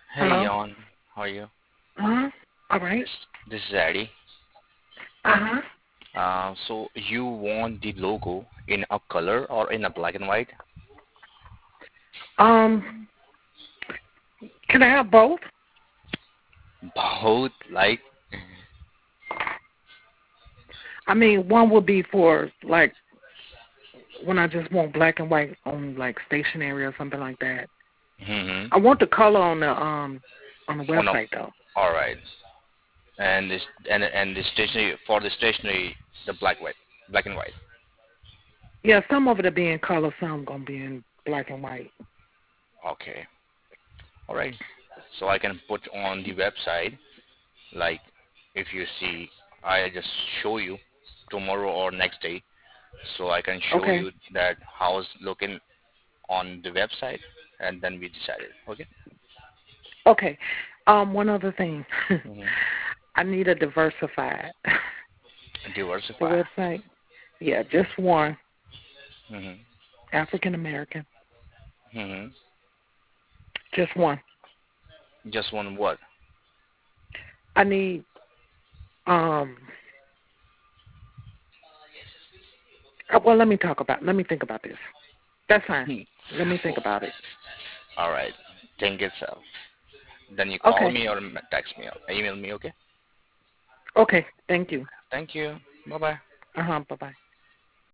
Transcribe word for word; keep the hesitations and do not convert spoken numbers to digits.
Hey, Hello? Yon. How are you? Uh-huh. All right. This this is Eddie. Uh-huh. Uh, so you want the logo in a color or in a black and white? Um, can I have both? Both, like. I mean, one would be for, like, when I just want black and white on, like, stationery or something like that. Mm-hmm. I want the color on the, um, on the Oh no. website, though. All right. And this and and the stationery for the stationery, the black white, black and white. Yeah, some of it will be in color, some going to be in black and white. Okay. All right. So I can put on the website, like, if you see, I just show you tomorrow or next day, so I can show Okay. you that how's looking on the website, and then we decided. Okay. Okay. Um, one other thing. Hmm. I need a diversified. The Diversify. website? Yeah, just one. Hmm. African American. Hmm. Just one. Just one word. I need, um, uh, well, let me talk about, let me think about this. That's fine. Hmm. Let me think about it. All right. Think itself. Then you call Okay. me or m- text me or email me. Okay. Okay. Thank you. Thank you. Bye bye. Uh huh. Bye bye.